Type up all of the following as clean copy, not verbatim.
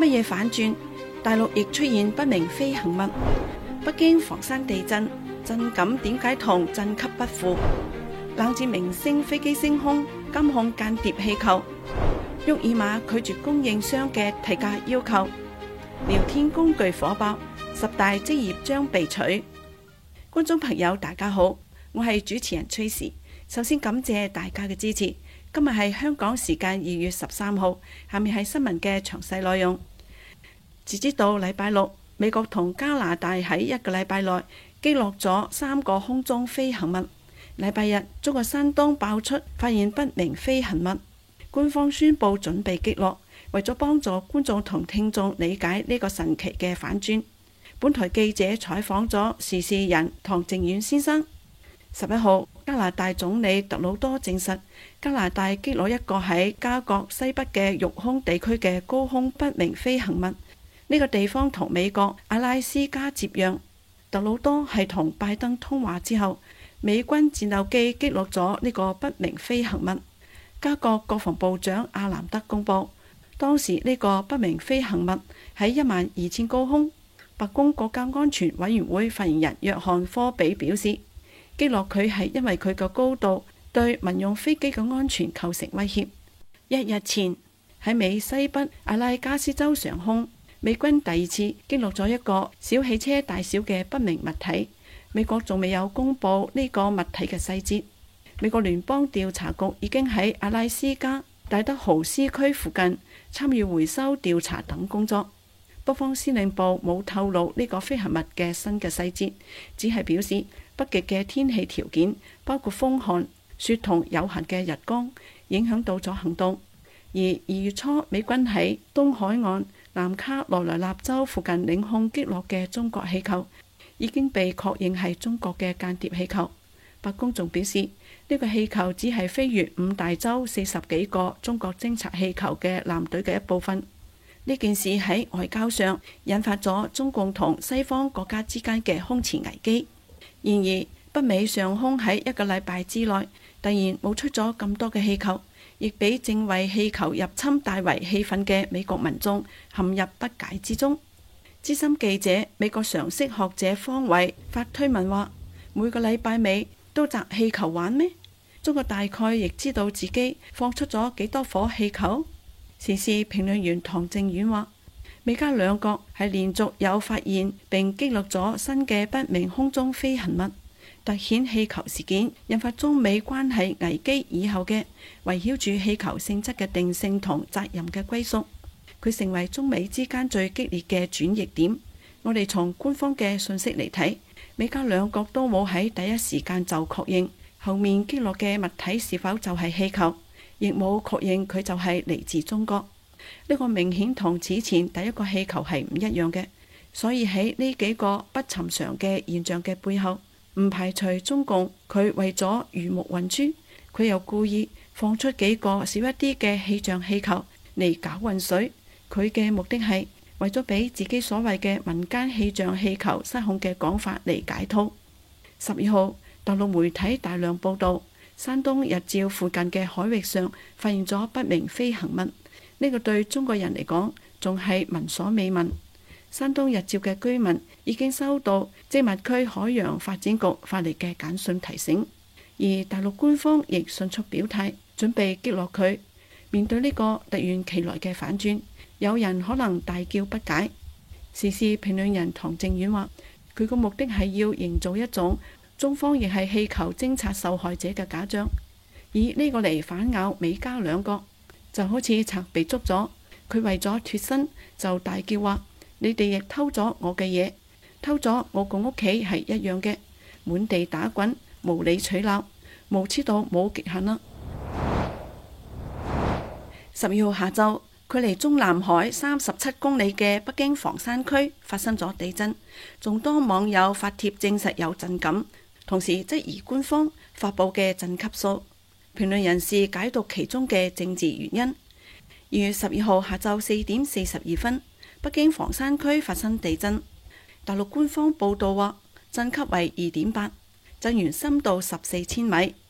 乜嘢反轉？大陸亦出現不明飛行物。北京房山地震，震感點解同震級不符？冷戰明星飛機升空，監控間諜氣球。沃爾瑪拒絕供應商嘅提價要求。聊天工具火爆，10大職業將被取。觀眾朋友大家好，我係主持人崔時。首先感謝大家嘅支持。今日係香港時間2月13號，下面係新聞嘅詳細內容。截至到禮拜六，美國同加拿大喺一個禮拜內擊落咗3個空中飛行物。禮拜日，中國山東爆出發現不明飛行物，官方宣布準備擊落。為咗幫助觀眾同聽眾理解呢個神奇嘅反轉，本台記者採訪咗時事人唐靖遠先生。11號，加拿大總理特魯多證實，加拿大擊落一個喺加國西北嘅育空地區嘅高空不明飛行物。呢個地方同美國阿拉斯加接壤。特魯多係同拜登通話之後，美軍戰鬥機擊落咗呢個不明飛行物。加國國防部長阿南德公佈，當時呢個不明飛行物喺12000高空。白宮國家安全委員會發言人約翰科比表示，擊落佢係因為佢嘅高度對民用飛機嘅安全構成威脅。1日前喺美西北阿拉加斯州上空，美軍第2次擊落咗一個小汽車大小嘅不明物體。美國仲未有公布呢個物體嘅細節。美國聯邦調查局已經喺阿拉斯加戴德豪斯區附近參與回收調查等工作。北方司令部冇透露呢個飛行物嘅新嘅細節，只係表示北極嘅天氣條件包括風寒、雪同有限嘅日光，影響到咗行動。而2月初美軍喺東海岸南卡羅來納州附近領空擊落嘅中國氣球，已經被確認係中國嘅間諜氣球。白宮仲表示，呢個氣球只係飛越5大洲40幾個中國偵察氣球嘅艦隊嘅一部分。呢件事喺外交上引發咗中共同西方國家之間嘅空前危機。然而，北美上空喺一個禮拜之內突然冒出咗咁多嘅氣球，亦俾正為氣球入侵大為氣憤嘅美國民眾陷入不解之中。資深記者美國常識學者方偉發推文話：每個禮拜尾都擲氣球玩咩？中國大概亦知道自己放出咗幾多顆氣球。時事評論員唐靖遠話：美加兩國係連續有發現並擊落咗新嘅不明空中飛行物，凸顯氣球事件引發中美關係危機以後嘅圍繞住氣球性質嘅定性同責任嘅歸屬。佢成為中美之間最激烈嘅轉捩點。我哋從官方嘅信息嚟睇，美加兩國都冇喺第一時間就確認後面擊落嘅物體是否就係氣球，亦冇確認佢就係嚟自中國。呢個明顯同此前第一個氣球係唔一樣嘅，所以喺呢幾個不尋常嘅現象嘅背後，唔排除中共佢為咗魚目混珠，佢又故意放出幾個少一啲嘅氣象氣球嚟搞混水。佢嘅目的係為咗俾自己所謂嘅民間氣象氣球失控嘅講法嚟解套。12號，大陸媒體大量報導，山東日照附近嘅海域上發現咗不明飛行物。呢個對中國人嚟講仲係聞所未聞。山東日照嘅居民已經收到精密區海洋發展局發嚟嘅簡訊提醒，而大陸官方亦迅速表態，準備擊落佢。面對呢個突如其來嘅反轉，有人可能大叫不解。時事評論人唐靖遠話：佢個目的係要營造一種中方亦係氣球偵察受害者嘅假象，以呢個嚟反咬美加兩國，就好似賊被捉咗，佢為咗脫身就大叫話：你哋亦偷咗我嘅嘢，偷咗我個屋企係一樣嘅，滿地打滾，無理取鬧，無恥到冇極限啦。12號下晝，距離中南海37公里嘅北京房山區發生咗地震，眾多網友發帖證實有震感，同時質疑官方發佈嘅震級數。評論人士解讀其中嘅政治原因。2月12號下晝4點42分，北京房山區發生地震，大陸官方報道話震級為2.8，震源深度14千米。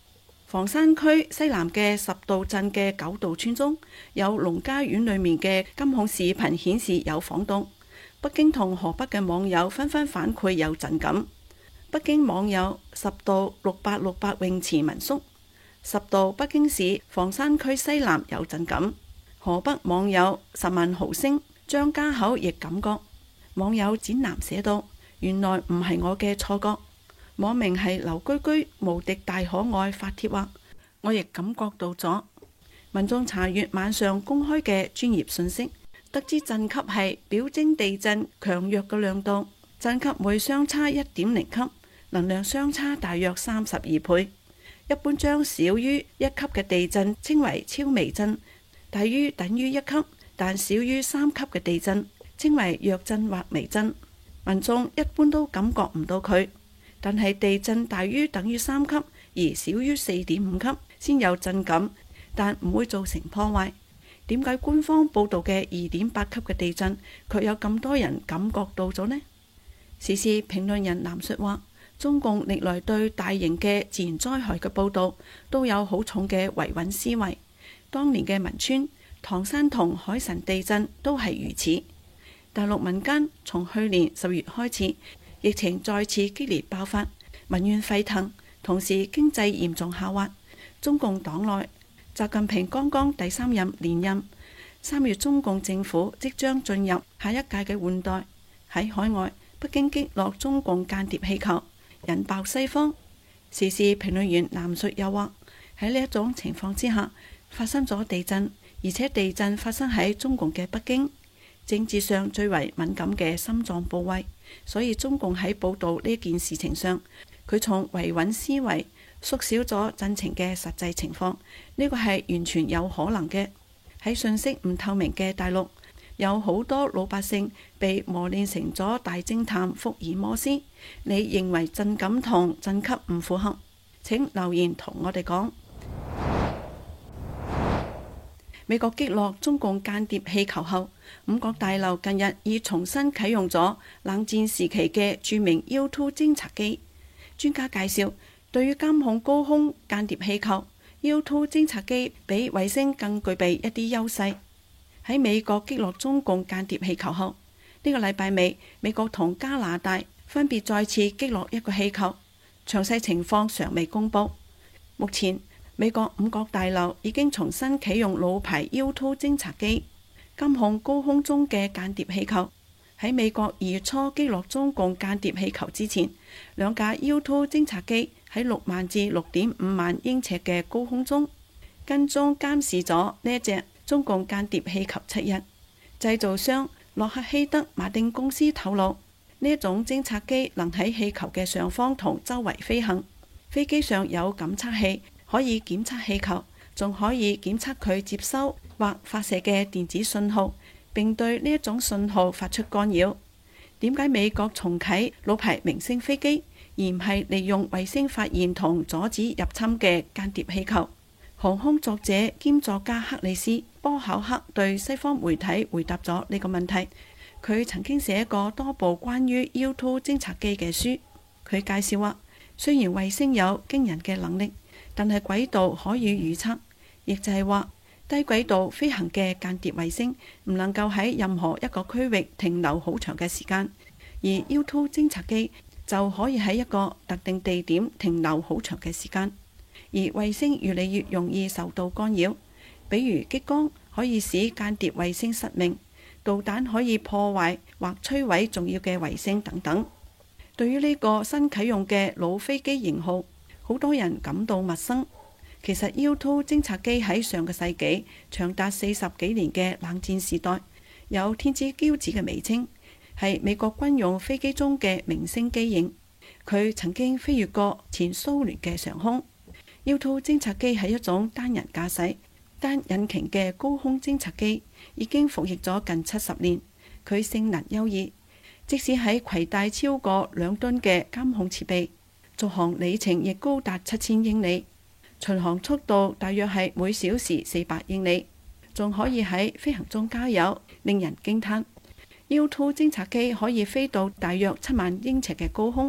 房山區西南嘅10渡鎮嘅9渡村中有農家院裏面嘅監控視頻顯示有晃動。北京同河北嘅網友紛紛反饋有震感。北京網友10渡6868泳池民宿，10渡北京市房山區西南有震感。河北網友10萬毫升張家口亦感覺。網友展南寫道：原來唔係我嘅錯覺。網名係劉居居無敵大可愛發帖話，我亦感覺到咗。民眾查閱晚上公開嘅專業信息，得知震級係表徵地震強弱嘅亮度，震級每相差1.0級，能量相差大約32倍。一般將少於1級嘅地震稱為超微震，大於等於1級但少於3級嘅地震稱為弱震或微震。民眾一般都感覺唔到佢。但係地震大於等於3級而少於4.5級先有震感，但唔會造成破壞。點解官方報道嘅2.8級嘅地震卻有咁多人感覺到咗呢？時事評論人藍述話，中共歷來對大型嘅自然災害嘅報道都有好重嘅維穩思維。當年嘅汶川、唐山同海神地震都係如此。大陸民間從去年10月開始，疫情再次激烈爆發，民怨沸騰，同時經濟嚴重下滑。中共黨內，習近平剛剛第3任連任，3月中共政府即將進入下一屆嘅換代。喺海外，北京擊落中共間諜氣球，引爆西方。時事評論員藍述又話，喺呢一種情況之下，發生咗地震，而且地震發生喺中共嘅北京，政治上最為敏感嘅心臟部位。所以中共喺報導呢件事情上，佢從維穩思維縮小咗震情嘅實際情況，呢個係完全有可能嘅。喺信息唔透明嘅大陸，有好多老百姓被磨練成咗大偵探福爾摩斯。你認為震感同震級唔符合？請留言同我哋講。美國擊落中共間諜氣球後，五角大樓近日已重新啟用咗冷戰時期嘅著名 U2 偵察機。專家介紹，對於監控高空間諜氣球，U2 偵察機比衛星更具備一啲優勢。喺美國擊落中共間諜氣球後，呢個禮拜尾，美國同加拿大分別再次擊落一個氣球，詳細情況尚未公佈。目前，美國五角大樓已經重新啟用老牌 U2 偵察機，監控高空中嘅間諜氣球。喺美國2月初擊落中共間諜氣球之前，兩架 U2 偵察機喺6萬至6.5萬英尺嘅高空中跟蹤監視咗呢一隻中共間諜氣球7日。製造商洛克希德馬丁公司透露，呢一種偵察機能喺氣球嘅上方同周圍飛行，飛機上有感測器，可以檢測氣球，仲可以檢測佢接收或發射嘅電子信號，並對呢一種信號發出干擾。點解美國重啟老牌明星飛機，而唔係利用衛星發現同阻止入侵嘅間諜氣球？航空作者兼作家克里斯波考克對西方媒體回答咗呢個問題。佢曾經寫過多部關於 U2 偵察機嘅書。佢介紹話，雖然衛星有驚人嘅能力，但係軌道可以預測，亦就係話低軌道飛行嘅間諜衛星唔能夠喺任何一個區域停留好長嘅時間，而 U2 偵察機就可以喺一個特定地點停留好長嘅時間。而衛星越嚟越容易受到干擾，比如激光可以使間諜衛星失明，導彈可以破壞或摧毀重要嘅衛星等等。對於呢個新啟用嘅老飛機型號，好多人感到陌生。其實 U2 偵察機喺上個世紀長達40幾年嘅冷戰時代，有天之驕子嘅美稱，係美國軍用飛機中嘅明星機型。佢曾經飛越過前蘇聯嘅上空。U2 偵察機係一種單人駕駛、單引擎嘅高空偵察機，已經服役咗近70年。佢性能優異，即使喺攜帶超過2噸嘅監控設備，續航里程亦高達7000英里，巡航速度大約係每小時400英里，仲可以喺飛行中加油，令人驚嘆。U2 偵察機可以飛到大約7萬英尺嘅高空，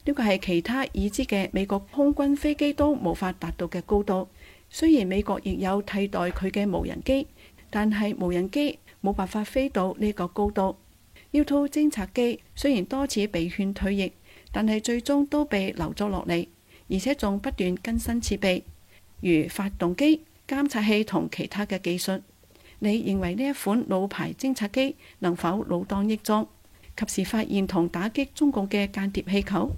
呢個係其他已知嘅美國空軍飛機都無法達到嘅高度。雖然美國亦有替代佢嘅無人機，但係無人機冇辦法飛到呢個高度。U2 偵察機雖然多次被勸退役，但係最終都被留咗落嚟，而且仲不斷更新設備，如發動機、監察器同其他嘅技術。你認為呢一款老牌偵察機能否老當益壯，及時發現同打擊中共嘅間諜氣球？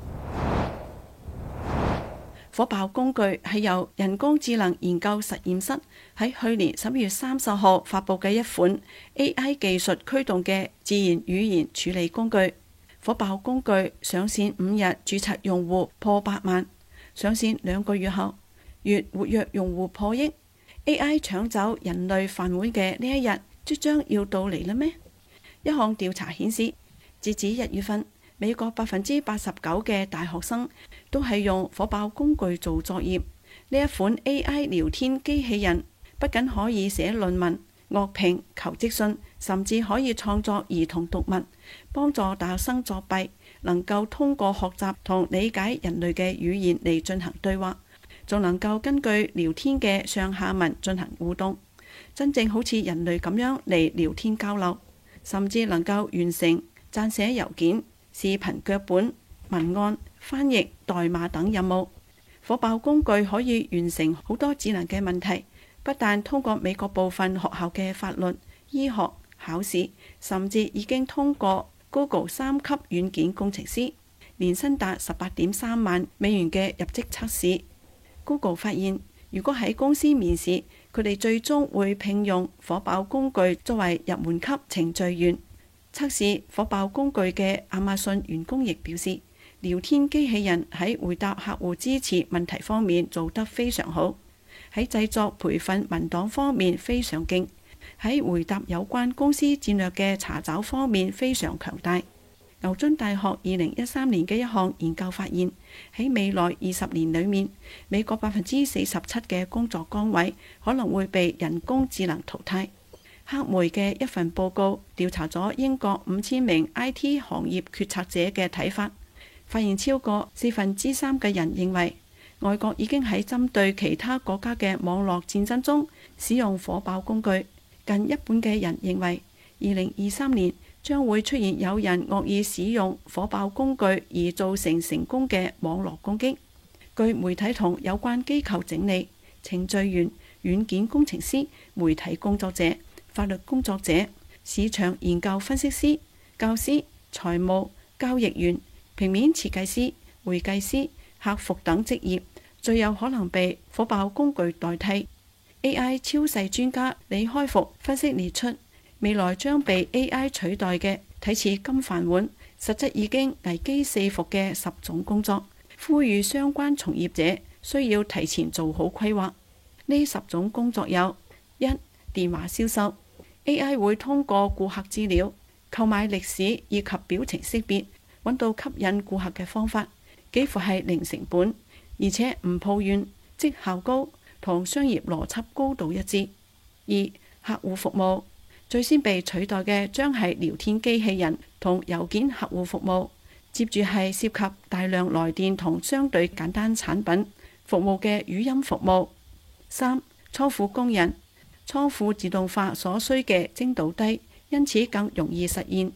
火爆工具係由人工智能研究實驗室喺去年11月30號發佈嘅一款 AI 技術驅動嘅自然語言處理工具。火爆工具上線5日，註冊用戶破8萬；上線2個月後，月活躍用戶破億。AI 搶走人類飯碗嘅呢一日，即將要到嚟啦咩？一項調查顯示，截至1月份，美國89%嘅大學生都係用火爆工具做作業。呢一款 AI 聊天機器人不僅可以寫論文、樂評、求職信，甚至可以創作兒童讀物，幫助大學生作弊，能夠通過學習同理解人類嘅語言嚟進行對話，仲能夠根據聊天嘅上下文進行互動，真正好似人類咁樣嚟聊天交流，甚至能夠完成撰寫郵件、視頻腳本、文案、翻譯、代碼等任務。火爆工具可以完成好多智能嘅問題，不但通過美國部分學校嘅法律、醫學考試，甚至已經通過 Google 3級軟件工程師，年薪達18.3萬美元嘅入職測試。Google 發現，如果喺公司面試，佢哋最終會聘用火爆工具作為入門級程序員。測試火爆工具嘅亞馬遜員工亦表示，聊天機器人喺回答客戶支持問題方面做得非常好，喺製作培訓文檔方面非常勁，喺回答有關公司戰略嘅查找方面非常強大。牛津大學2013年嘅一項研究發現，喺未來20年裏面，美國47%嘅工作崗位可能會被人工智能淘汰。黑莓嘅一份報告調查咗英國5000名 IT 行業決策者嘅睇法，發現超過3/4嘅人認為外國已經喺針對其他國家嘅網絡戰爭中使用火爆工具。近一半嘅人認為2023年將會出現有人惡意使用火爆工具而造成成功嘅網絡攻擊。據媒體同有關機構整理，程序員、軟件工程師、媒體工作者、法律工作者、市場研究分析師、教師、財務、交易員、平面設計師、會計師、客服等職業最有可能被火爆工具代替。AI 超細專家李開復分析列出，未來將被 AI 取代嘅睇似金飯碗，實質已經危機四伏嘅10種工作，呼籲相關從業者需要提前做好規劃。呢10種工作有： 1. 電話銷售。 AI 會通過顧客資料、購買歷史以及表情識別，揾到吸引顧客嘅方法，幾乎係零成本，而且唔抱怨，績效高，同商業邏輯高度一致。 2. 客戶服務。最先被取代嘅將係聊天機器人同郵件客戶服務，接住係涉及大量來電同相對簡單產品服務嘅語音服務。 3. 倉庫工人。倉庫自動化所需嘅精度低，因此更容易實現。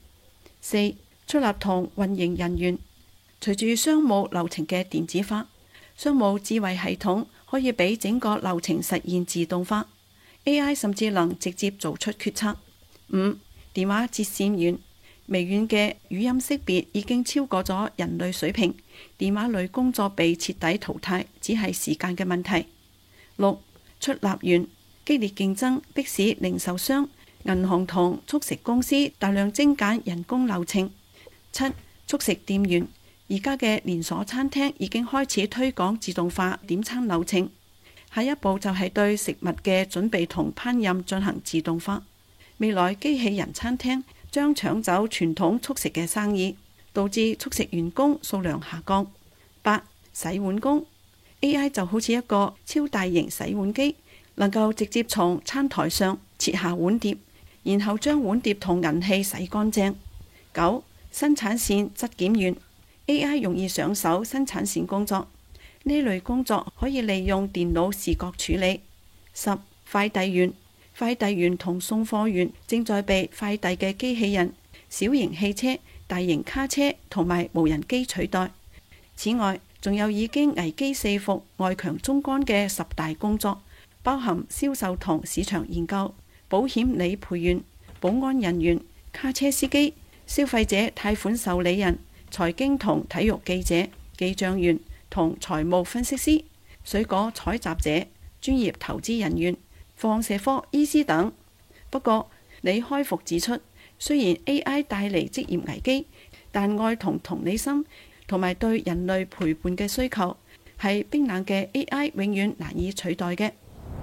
4. 出納同運營人員。隨住商務流程嘅電子化，商務智慧系統可以俾整個流程實現自動化， AI 甚至能直接做出決策。 5. 電話接線員。微軟嘅語音識別已經超過咗人類水平，電話類工作被徹底淘汰，只係時間嘅問題。 6. 出納員。激烈競爭迫使零售商、銀行同速食公司大量精簡人工流程。 7. 速食店員。而家嘅連鎖餐廳已經開始推廣自動化點餐流程，下一步就係對食物嘅準備同烹飪進行自動化。未來機器人餐廳將搶走傳統速食嘅生意，導致速食員工數量下降。 8. 洗碗工。 AI 就好似一個超大型洗碗機，能夠直接從餐台上切下碗碟，然後將碗碟同銀器洗乾淨。 9. 生產線質檢員。 AI 容易上手生產線工作，呢類工作可以利用電腦視覺處理。10. 快遞員，快遞員同送貨員正在被快遞嘅機器人、小型汽車、大型卡車同埋無人機取代。此外，仲有已經危機四伏、外強中乾嘅10大工作，包含銷售同市場研究、保險理賠員、保安人員、卡車司機、消費者貸款受理人、財經同體育記者、記帳員同財務分析師、水果採集者、專業投資人員、放射科醫師等。不過，李開復指出，雖然 AI 帶嚟職業危機，但愛同同理心同埋對人類陪伴嘅需求係冰冷嘅 AI 永遠難以取代嘅。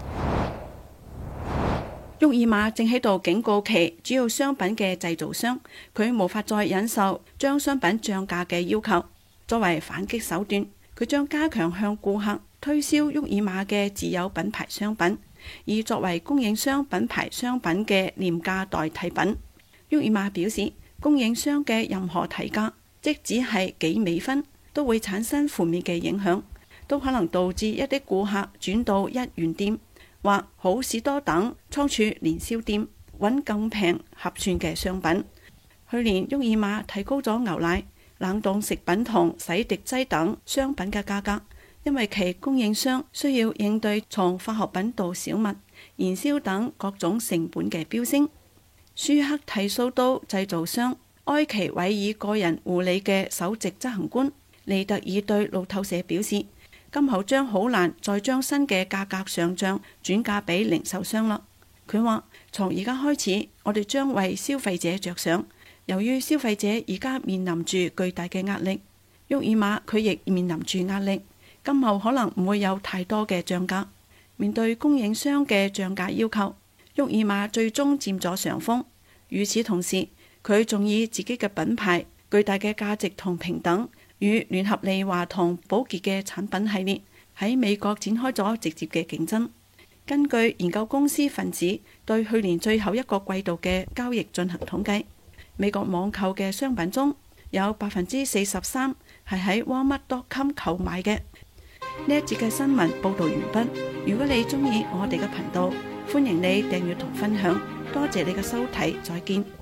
沃爾瑪正喺度警告其主要商品嘅製造商，佢無法再忍受將商品漲價嘅要求。作為反擊手段，佢將加強向顧客推銷沃爾瑪嘅自有品牌商品，以作為供應商品牌商品嘅廉價代替品。沃爾瑪表示，供應商嘅任何提價，即只係幾美分，都會產生負面嘅影響，都可能導致一啲顧客轉到1元店或好市多等倉儲年銷店，揾更平合算嘅商品。去年沃爾瑪提高咗牛奶、冷凍食品同洗滌劑等商品嘅價格，因為其供應商需要應對從化學品到小麥、燃燒等各種成本嘅飆升。舒克剃鬚刀製造商埃奇韋爾個人護理嘅首席執行官利特爾對路透社表示，今後將好難再將新嘅價格上漲轉嫁俾零售商啦。佢話：從而家開始，我哋將為消費者着想。由於消費者而家面臨住巨大嘅壓力，沃爾瑪佢亦面臨住壓力。今後可能唔會有太多嘅漲價。面對供應商嘅漲價要求，沃爾瑪最終佔咗上風。與此同時，佢仲以自己嘅品牌、巨大嘅價值同平等，與聯合利華同寶潔嘅產品系列喺美國展開咗直接嘅競爭。根據研究公司分子對去年最後一個季度嘅交易進行統計，美國網購嘅商品中有43%係喺 Walmart.com 購買嘅。呢一節嘅新聞報導完畢。如果你鍾意我哋嘅頻道，歡迎你訂閱同分享。多謝你嘅收睇，再見。